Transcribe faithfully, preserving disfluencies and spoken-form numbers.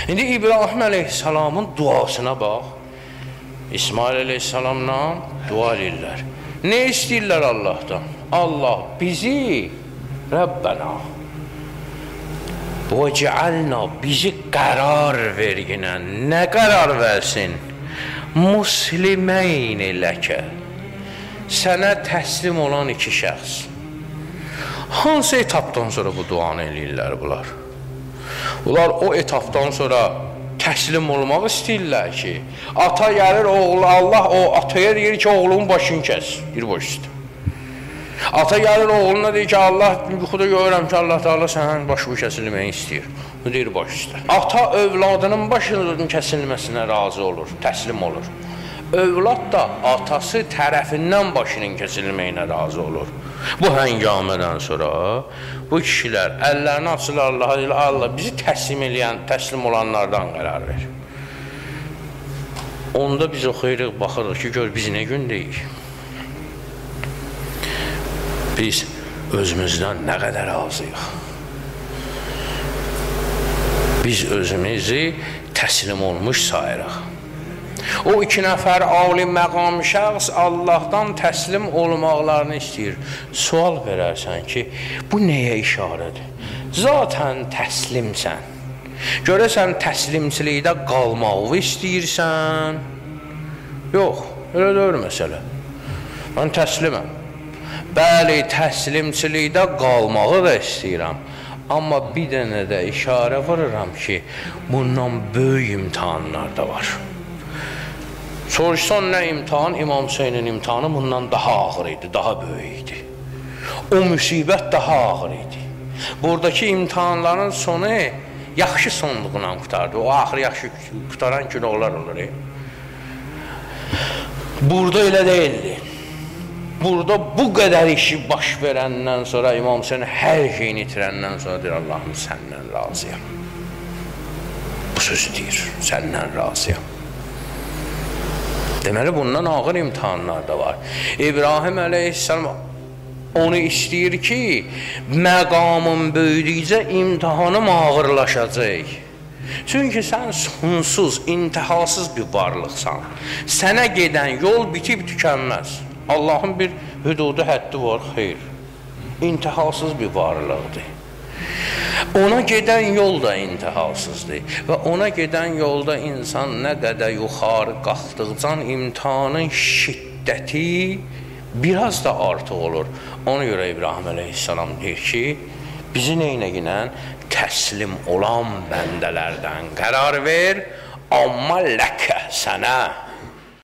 İndi İbrahim əleyhissalamın duasına bax. İsmail əleyhissalamla dua edirlər. Nə istəyirlər Allahdan? Allah bizi Rəbbənə və cealna bizi qərar verginə. Nə qərar versin? Musliməyn ləkə. Sənə təslim olan iki şəxs. Hansı etapdan sonra bu duanı eləyirlər bunlar? Bunlar o etapdan sonra təslim olmaq istəyirlər ki, ata gəlir, oğlu, Allah o ataya deyir ki, oğlumun başını kəs, bir boş üstə. Ata gəlir, oğluna deyir ki, Allah, yuxuda görürəm ki, Allah Teala sənin başı bu kəsilməyi istəyir. Bu deyir, baş üstə. Ata övladının başının kəsilməsinə razı olur, təslim olur. Övlad da atası tərəfindən başının kəsilməyinə razı olur. Bu həngamədən sonra bu kişilər əllərini açırlar Allaha, deyirlər, Allah bizi təslim eləyən, təslim olanlardan qərar ver. Onda biz oxuyuruq, baxırıq ki, gör biz nə gündəyik. Biz özümüzdən nə qədər razıyıq. Biz özümüzü təslim olmuş sayırıq. O iki nəfər alim məqam şəxs Allahdan təslim olmaqlarını istəyir. Sual verərsən ki, bu nəyə işarədir? Zatən təslimsən. Görəsən təslimçilikdə qalmağı istəyirsən? Yox, elə deyil məsələ. Mən təsliməm. Bəli, təslimçilikdə qalmağı da istəyirəm. Amma bir dənə də işarə vururam ki, bundan böyük imtihanlar da var. Soruşsan nə imtihan? İmam Hüseynin imtihanı bundan daha ağır idi, daha böyük idi. O müsibət daha ağır idi. Buradakı imtihanların sonu yaxşı sonluğuna qutardı. O axır yaxşı qutaran günahlar olur. Burada elə deyildi. Burada bu qədər işi baş verəndən sonra İmam Hüseyin hər şeyini itirəndən sonra deyir, Allahım səndən razıyam. Bu sözü deyir, səndən razıyam. Deməli, bundan ağır imtihanlar da var. İbrahim əleyhissalam onu istəyir ki, məqamın böyüdükcə imtihanım ağırlaşacaq. Çünki sən sonsuz, intihasız bir varlıqsan. Sənə gedən yol bitib tükənməz. Allahın bir hüdudu, həddi var, xeyr. İntihasız bir varlıqdır. Ona gedən yol da intihasızdır və ona gedən yolda insan nə qədər yuxarı qalxdıqcan imtihanın şiddəti biraz da artıq olur. Ona görə İbrahim əleyhissalam deyir ki, bizi neynəginə təslim olan bəndələrdən qərar ver, amma ləkə sənə.